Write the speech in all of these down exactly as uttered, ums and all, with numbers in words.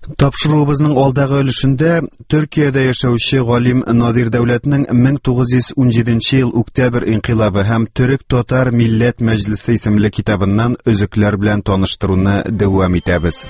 Тапшыруыбызның алдагы өлешендә Төркиядә яшәүче галим Надир Дәүләтнең мең тугыз йөз ун җиденче ел Октябрь инкыйлабы һәм Төрек-Татар милләт мәҗлесе исемле китабыннан өзекләр белән таныштыруны дәвам итәбез.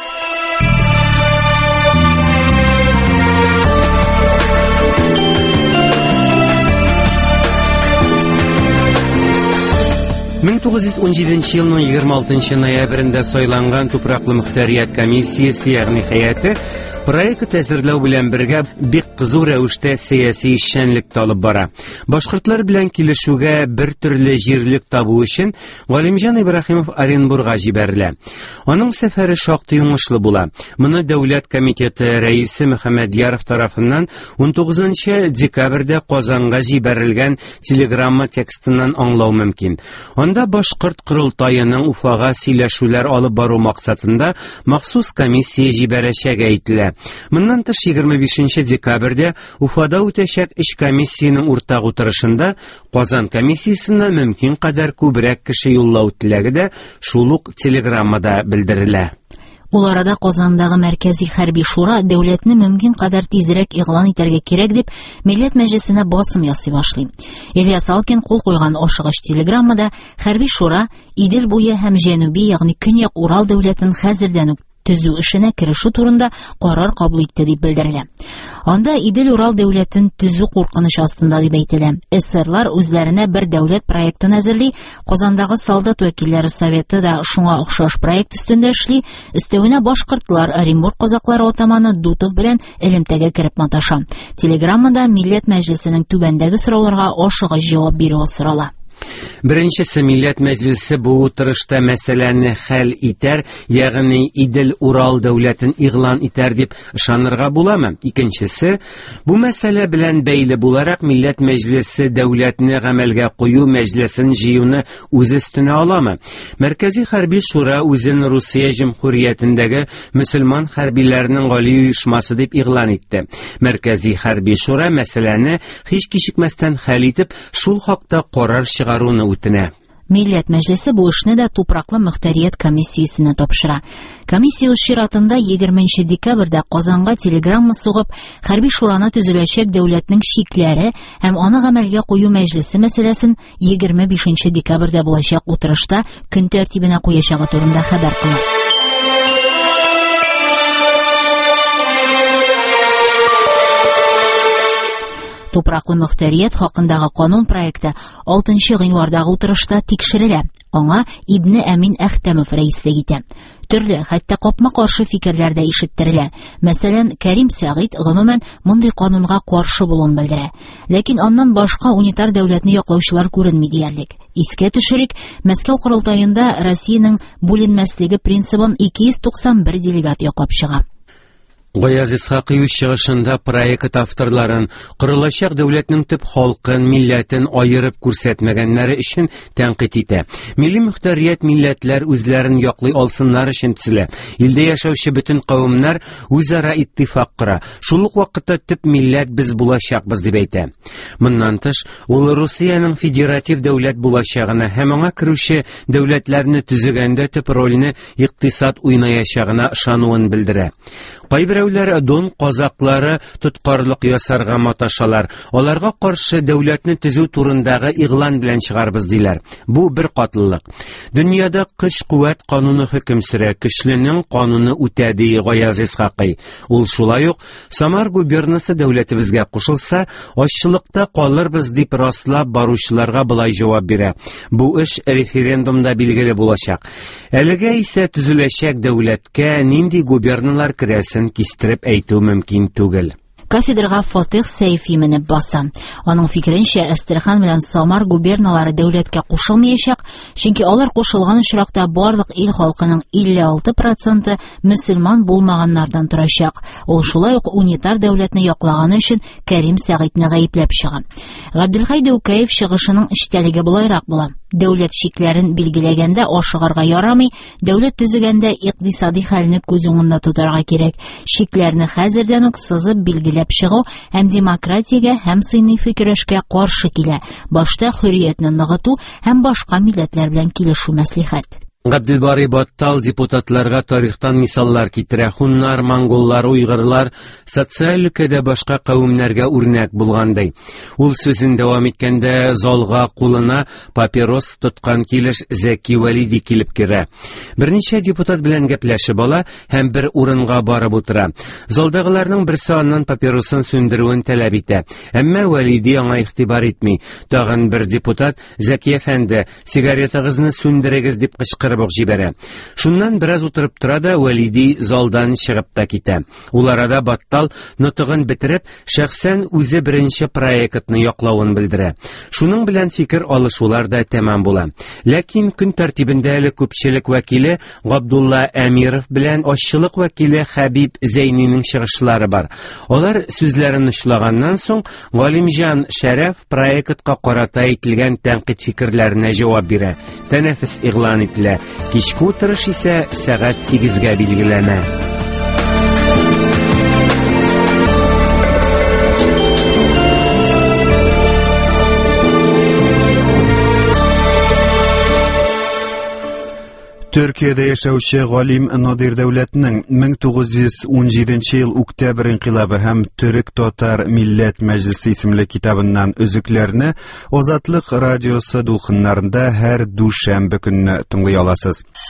мең тугыз йөз ун җиденче елның егерме алтынчы ноябрендә сайланган Тупраклы мөхтәрият комиссиясе, ягъни һәйәте, проект әзерләү белән бергә бик кызу рәвештә сәяси эшчәнлекне алып бара. Башкортлар белән килешүгә бер төрле җирлек табу өчен Галимҗан Ибраһимов Оренбурга җибәрелә. Аның сәфәре шактый уңышлы була. Моны Дәүләт комитеты рәисе Мөхәммәд Яров тарафыннан он тугызынчы декабрьдә Казанга җибәрелгән телеграмма текстыннан аңлау мөмкин. Анда башкорт корылтаеның Уфага сөйләшүләр алып бару максатында махсус комиссия җибәрәчәге әйтелә. Моннан тыш егерме бишенче декабрьдә Уфада үтәчәк эш комиссияның уртак утырышында Казан комиссиясенә мөмкин кадәр күбрәк кеше юллау теләге дә шул ук телеграммада белдерелә. Ул арада Казандагы мәркәзи хәрби шура дәүләтне мөмкин кадәр тизрәк игълан итәргә кирәк дип милләт мәҗлесенә басым ясый башлый. Ильяс Алкин кул куйган ашыгыч телеграммада хәрби шура Идел буе һәм Җануби, ягъни Көньяк Урал дәүләтен хәзердән үк төзү эшенә керешү турында карар кабул итте дип белдерелә. Анда Идел Урал дәүләтен төзү куркыныч астында дип әйтелә. СССРлар үзләренә бер дәүләт проектын әзерли, Казандагы солдат вәкилләре советы да шуңа охшаш проект өстендә эшли, өстәвенә башкортлар, Оренбург казаклары атаманы Дутов белән элемтәгә кереп маташа. Телеграммада милләт мәҗлесенең түбәндәге сорауларга ашыгыч җавап бирүе сорала. Беренчесе, милләт мәҗлесе бу утырышта мәсьәләне хәл итәр, ягъни Идел Урал дәүләтен игълан итәр дип ышанырга буламы? Икенчесе, бу мәсьәлә белән бәйле буларак милләт мәҗлесе дәүләтне гамәлгә кую мәҗлесен җыюны үз өстенә аламы? Мәркәзи хәрби шура үзен Русия җумһуриятендәге мөселман хәрбиләренең гали оешмасы дип игълан итте. Мәркәзи хәрби шура мәсьәләне һич кичекмәстән хәл итеп, шул хакта карар чыгаруны үтенә. Милләт мәҗлесе бу эшне дә Тупраклы мөхтәрият комиссиясенә тапшыра. Комиссия үз чиратында егерменче декабрьдә Казанга телеграмма сугып, хәрби шураны төзеләчәк дәүләтнең шикләре һәм аны гамәлгә кую мәҗлесе мәсьәләсен егерме бишенче декабрьдә булачак утырышта көн тәртибенә куячагы турында хәбәр кыла. Тупраклы мөхтәрият хакындагы канун проекты алтынчы гыйнвардагы утырышта тикшерелә. Аңа Ибне Әмин Әхтәмов рәислек итә. Төрле, хәтта капма-каршы фикерләр дә ишеттерелә. Мәсәлән, Кәрим Сәгыйд гомумән мондый канунга каршы булуын белдерә. Ләкин аннан башка унитар дәүләтне яклаучылар күренми диярлек. Искә төшерик, Мәскәү корылтаенда Россиянең бүленмәслеге принцибын ике йөз туксан бер делегат яклап чыга. Гаяз Исхакый чыгышында проект авторларын корылачак дәүләтнең төп халкын, милләтен аерып күрсәтмәгәннәре өчен тәнкыйть итә. Милли мөхтәрият милләтләр үзләрен яклый алсыннар өчен төзелә. Илдә яшәүче бөтен кавымнар үзара иттифак кыра. Шул ук вакытта төп милләт без булачакбыз дип әйтә. Моннан тыш, ул Русиянең федератив дәүләт булачагына һәм аңа керүче дәүләтләрне төзегәндә төп рольне икътисад уйнаячагына ышануын белдерә. Кайберәүләр Дон казаклары тоткарлык ясарга маташалар. Аларга каршы дәүләтне төзү турындагы игълан белән чыгарбыз диләр. Бу бер катлылык. Дөньяда көч-куәт кануны хөкем сөрә, көчленең кануны үтә ди Гаяз Исхакый. Ул шулай ук Самар губернасы дәүләтебезгә кушылса, ачлыкта калырбыз дип раслап баручыларга былай җавап бирә. Бу эш референдумда билгеле булачак. Әлегә исә төзеләчәк дәүләткә нинди губерналар керәсен кистереп әйтү мөмкин түгел. Кафедрага Фатих Сәйфи менеп баса. Аның фикеренчә, Әстерхан белән Самар губерналары дәүләткә кушылмаячак, чөнки алар кушылган очракта барлык ил халкының илле алты проценты мөселман булмаганнардан торачак. Ул шулай ук унитар дәүләтне яклаганы өчен Кәрим Сәгыйтне гаепләп чыга. Габделхай Дәүкәев чыгышының эчтәлеге булайрак була. Дәүләт шикләрен билгеләгәндә ашыгарга ярамый, дәүләт төзегәндә икътисади хәлне күз уңында тотарга кирәк. Шикләрне хәзердән үк сызып билгеләп чыгу һәм демократиягә һәм сыйныфи көрәшкә каршы килә. Башта хөрриятне ныгыту һәм башка милләтләр белән килешү мәслихәт. Габделбарый Баттал депутатларга тарихтан мисаллар китерә. Хуннар, монголлар, уйгырлар социаль өлкәдә башка кавемнәргә үрнәк булгандай. Ул сүзен дәвам иткәндә залга кулына папирос тоткан килеш Зәки Вәлиди килеп керә. Берничә депутат белән гәпләшеп ала һәм бер урынга барып утыра. Залдагыларның берсе аннан папиросын сүндерүен таләп итә. Әмма Вәлиди аңа игътибар итми. Тагын бер депутат: "Зәки әфәнде, сигаретагызны сүндерегез" дип кычкырып җибәрә. Шуннан бераз утырып тора да Вәлиди залдан чыгып та китә. Ул арада Баттал нутыгын бетереп, шәхсән үзе беренче проектны яклавын белдерә. Шуның белән фикер алышулар да тәмам була. Ләкин көн тәртибендә әле күпчелек вәкиле Габдулла Әмиров белән ашчылык вәкиле Хәбиб Зәйнинең чыгышлары бар. Алар сүзләрен ышлаганнан соң Галимҗан Шәрәф проектка карата әйтелгән тәнкыйть фикерләренә җавап бирә. Тәнәфес игълан ителә. Кичке утырыш исә сәгать сигезгә билгеләнә. Төркиядә яшәүче галим Надир Дәүләтнең мең тугыз йөз ун җиденче ел Октябрь инкыйлабы һәм Төрек-Татар Милләт Мәҗлесе исемле китабыннан өзекләрне Азатлык радиосы дулкыннарында һәр дүшәмбе көнне тыңлый аласыз.